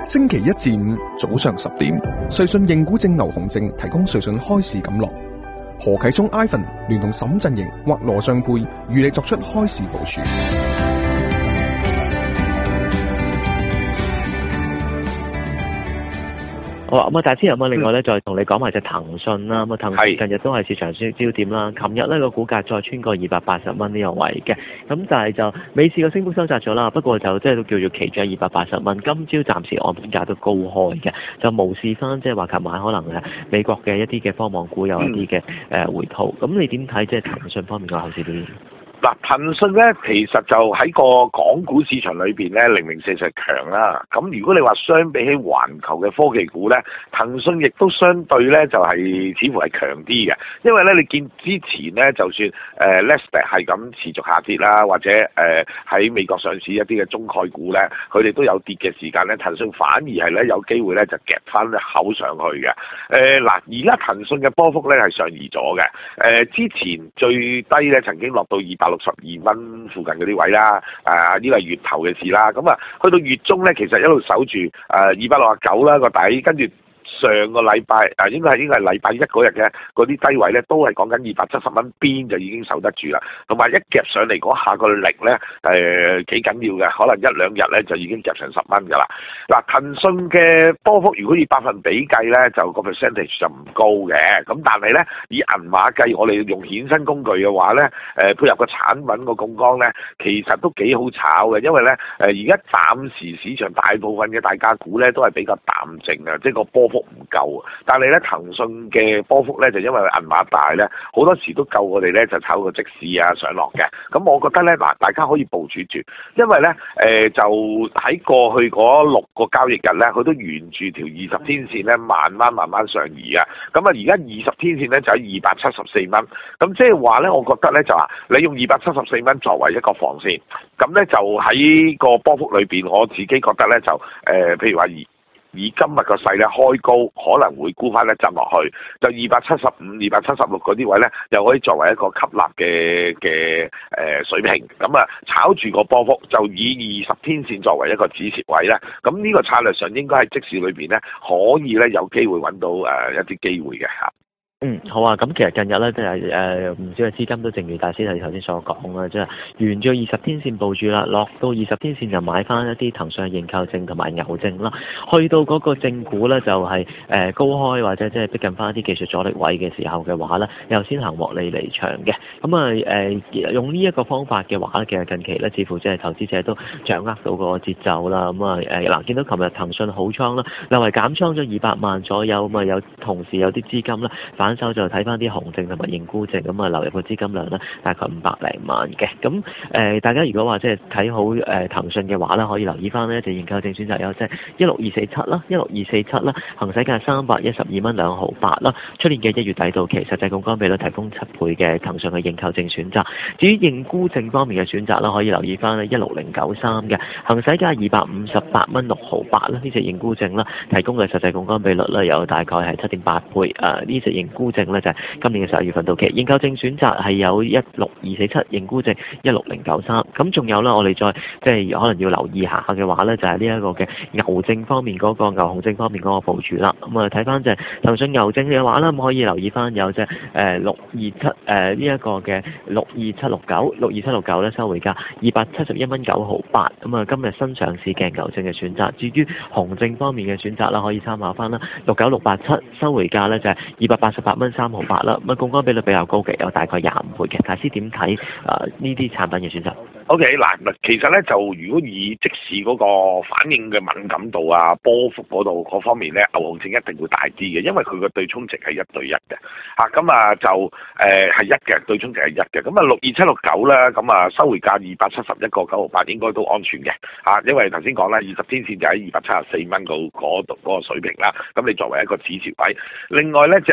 星期一至五早上10點，瑞信認股證牛熊證提供瑞信開市錦樂。何啟聰 Ivan 聯同沈振盈或羅尚佩與你作出開市部署。 好啊，咁啊，大師另外咧，再同你講埋隻騰訊啦。咁啊，騰訊近日都係市場焦點啦。琴日呢個股價再穿過280蚊呢個位嘅，咁但係就尾市個升幅收窄咗啦。不過就即係都叫做企住喺280蚊。今朝暫時按盤價都高開嘅，就無視翻即係話琴晚可能美國嘅一啲嘅科網股有一啲嘅回吐。咁你點睇即係騰訊方面嘅後市表現？ 嗱，騰訊咧其實就喺個港股市場裏邊咧零零四實強啦。咁如果你話相比起環球嘅科技股咧，騰訊亦都相對咧就係似乎係強啲嘅。因為咧你見之前咧就算Nasdaq 係咁持續下跌啦，或者喺美國上市一啲嘅中概股咧，佢哋都有跌嘅時間咧，騰訊反而係咧有機會咧就夾翻口上去嘅。嗱，而家騰訊嘅波幅咧係上移咗嘅。之前最低咧曾經落到262蚊附近嗰啲位啦，呢個係月頭嘅事啦。咁啊，去到月中咧，其實一路守住269啦個底，跟住上個禮拜應該係禮拜一嗰日嘅嗰啲低位咧，都係講緊270蚊邊就已經守得住啦。同埋一夾上嚟嗰下個力咧，幾緊要嘅，可能一兩日咧就已經夾上10蚊㗎啦。嗱，騰訊嘅波幅如果以百分比計咧，就個 percentage 就唔高嘅。咁但係咧，以銀碼計，我哋用衍生工具嘅話咧，配合個產品個槓桿咧，其實都幾好炒嘅。因為咧，而家暫時市場大部分嘅大價股咧都係比較淡靜啊，即係個波幅唔夠。但係咧，騰訊嘅波幅咧就因為銀碼大咧，好多時都夠我哋咧就炒個即市啊上落嘅。咁我覺得咧嗱，大家可以部署住，因為咧就喺過去嗰6個交易日咧，佢都沿住條20天線咧慢慢上移啊。咁啊，而家20天線咧就喺274蚊。咁即係話咧，我覺得咧就話你用274蚊作為一個防線，咁咧就喺個波幅裏邊，我自己覺得咧就譬如話以今日個勢咧開高，可能會沽翻一陣落去，就275、276嗰啲位咧，又可以作為一個吸納嘅水平。咁啊，炒住個波幅，就以20天線作為一個止蝕位咧。咁呢個策略上應該喺即市裏邊咧，可以咧有機會揾到一啲機會嘅嚇。 好啊，咁其實近日咧，即係唔少嘅資金都正如大師你頭先所講啦，即係沿住20天線部署啦，落到20天線就買翻一啲騰訊嘅認購證同埋牛證啦，去到嗰個正股咧就係高開或者即係逼近翻一啲技術阻力位嘅時候嘅話咧，又先行獲利離場嘅。咁啊用呢一個方法嘅話，其實近期咧似乎即係投資者都掌握到個節奏啦。咁啊嗱，見到琴日騰訊好倉啦，略為減倉咗200萬左右，咁啊有同時有啲資金啦反手就睇翻啲紅證同埋認沽證，咁啊流入個資金量咧大概500零萬嘅。咁大家如果話即係睇好騰訊嘅話咧，可以留意翻呢就認購證選擇有即係16247啦，16247啦，行使價312蚊2毫8啦。出年嘅1月底到期，實際槓桿比率提供7倍嘅騰訊嘅認購證選擇。至於認沽證方面嘅選擇啦，可以留意翻呢16093嘅，行使價258蚊6毫8啦。呢隻認沽證啦，提供嘅實際槓桿比率咧有大概係7.8倍。呢隻認沽證咧就係今年嘅11月份到期，認購證選擇係有16247，認沽證16093。咁仲有啦，我哋再即係可能要留意下嘅話咧，就係呢一個嘅牛證方面嗰個牛熊證方面嗰個部署啦。咁啊睇翻就係騰訊牛證嘅話啦，咁可以留意翻有隻627呢一個嘅62769咧收回價271蚊9毫8。咁啊今日新上市嘅牛證嘅選擇，至於熊證方面嘅選擇啦，可以參考翻啦69687，收回價咧就係288蚊3毫8啦。咁啊槓桿比率比較高嘅，有大概25倍嘅。大師點睇呢啲產品嘅選擇 ？OK 嗱，其實咧就如果以即時嗰個反應嘅敏感度啊、波幅嗰度嗰方面咧，牛熊證一定會大啲嘅，因為佢個對沖值係1對1嘅嚇。咁就係1嘅對沖值係1嘅。咁啊62769咧，咁啊收回價271個9毫8應該都安全嘅嚇，因為頭先講啦，20天線就喺274蚊嗰個水平啦。咁你作為一個止蝕位，另外咧隻熊證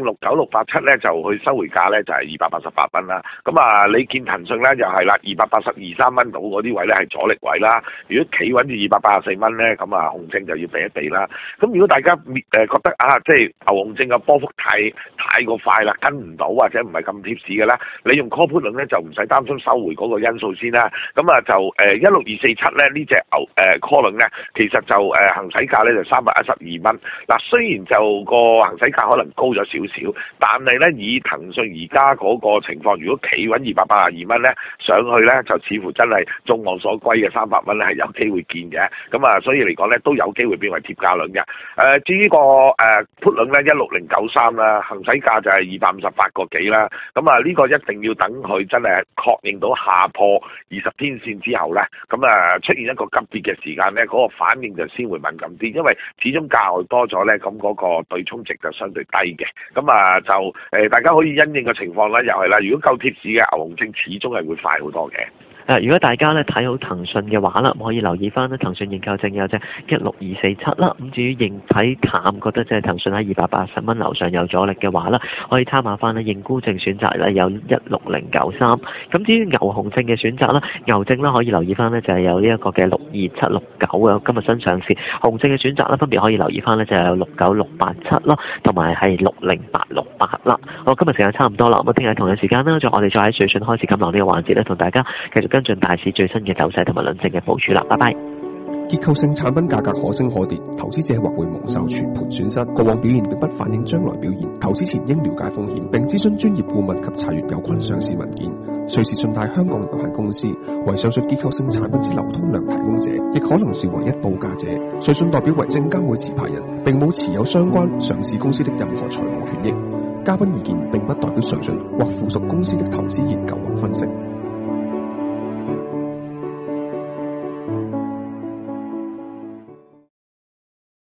69687咧就去收回價咧就係288蚊啦。咁啊，你見騰訊咧又係啦，282-3蚊到嗰啲位咧係阻力位啦。如果企穩住284蚊咧，咁啊熊證就要避一避啦。咁如果大家覺得即係牛熊證嘅波幅太過快啦，跟唔到或者唔係咁貼市嘅啦，你用 call put 輪咧就唔使擔心收回嗰個因素先啦。咁啊就16247咧呢隻牛call 輪咧，其實就行使價咧就312蚊。嗱，雖然就個行使價可能高咗少少，但係咧以騰訊而家嗰個情況，如果企穩282蚊咧上去咧，就似乎真係眾望所歸嘅300蚊咧係有機會見嘅。咁啊，所以嚟講咧都有機會變為貼價輪嘅。至於個put 輪咧16093啦，行使價就係258個幾啦。咁啊呢個一定要等佢真係確認到下破20天線之後咧，咁啊出現一個急跌嘅時間咧，嗰個反應就先會敏感啲，因為始終價外多咗咧，咁嗰個對沖值就相對低嘅。咁啊就大家可以因應嘅情況咧，又係啦，如果夠貼市嘅牛熊證始終係會快好多嘅。 如果大家咧睇好騰訊嘅話啦，可以留意翻咧騰訊認購證有隻16247啦。咁至於認睇淡，覺得即係騰訊喺280蚊樓上有阻力嘅話啦，可以參考翻咧認沽證選擇咧有16093。咁至於牛熊證嘅選擇啦，牛證啦可以留意翻咧就係有呢一個嘅62769嘅今日新上市。熊證嘅選擇咧分別可以留意翻咧就係有69687啦，同埋係60868啦。好，今日時間差唔多啦，咁聽日同樣時間啦，我哋再喺瑞信開始錦囊呢個環節咧，同大家繼續跟進大市最新嘅走勢同埋論證嘅部署啦，拜拜。 結構性產品價格可升可跌，投資者或會蒙受全盤損失。過往表現並不反映將來表現，投資前應了解風險，並諮詢專業顧問及查閱有關上市文件。瑞士信貸香港有限公司為上述結構性產品之流通量提供者，亦可能是唯一報價者。瑞信代表為證監會持牌人，並冇持有相關上市公司的任何財務權益。嘉賓意見並不代表瑞信或附屬公司的投資研究或分析。